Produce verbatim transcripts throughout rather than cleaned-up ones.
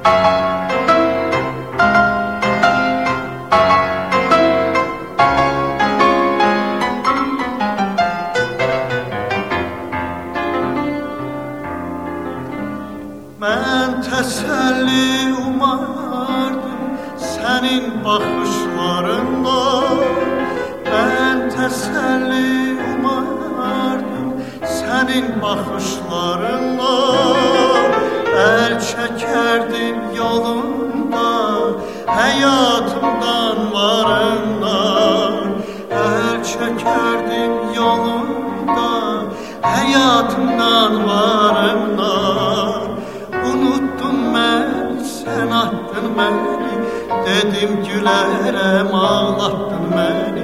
Mən təsəlli umardım sənin baxışlarında. Mən təsəlli umardım sənin baxışlarında. Əl çəkərdim yolunda, həyatımdan varından. Əl çəkərdim yolunda, həyatımdan varından. Unuttun məni, sən attın məni, dedim gülərəm, ağlattın məni.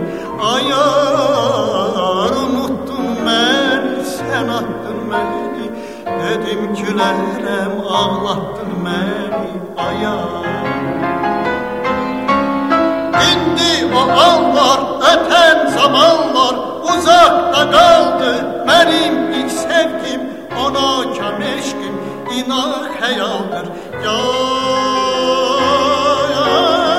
Ayar, unuttun məni, sən attın məni, dedim gülərəm, ağlattın məni. Ayar, indi o anlar, ötən zamanlar uzaqda qaldı. Mənim ilk sevgim, ona kam eşqim inan xəyaldır. Ya, ya,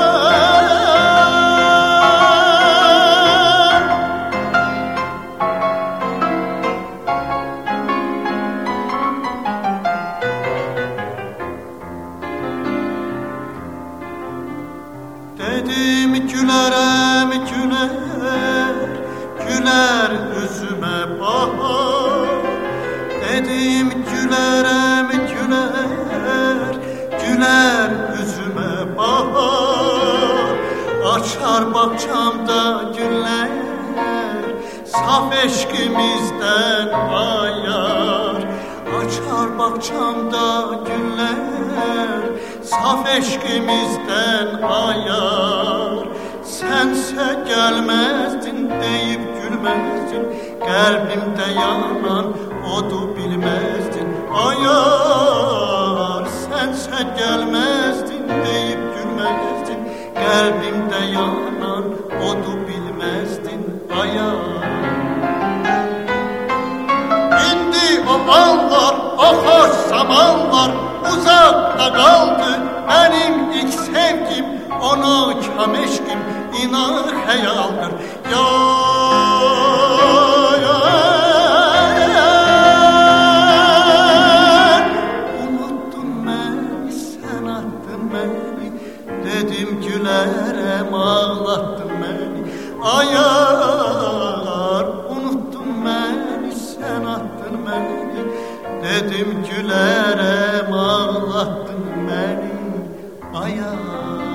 dedim gülərəm, gülər, gülər üzümə bahar. Dedim gülərəm, gülər, gülər üzümə bahar. Açar bağçamda güllər, saf eşqimizdən ayar. Açar bağçamda güllər, saf eşqimizdən ayar. Sənsə gəlməzdin deyib gülməzdin, qəlbimdə yanan odu bilməzdin. Ayar, sənsə gəlməzdin deyib gülməzdin, qəlbimdə yanan odu bilməzdin. Ayar, indi o anlar, o xoş zamanlar uzaqda qaldı. Mənim ilk sevgim, ona kam eşqim inan xəyaldır. Ya, ya, ya, unuttun məni, sən attın məni, dedim gülərəm, ağlattın məni. Ayar, unuttun məni, sən attın məni, dedim gülərəm, ağlattın məni. Ayar.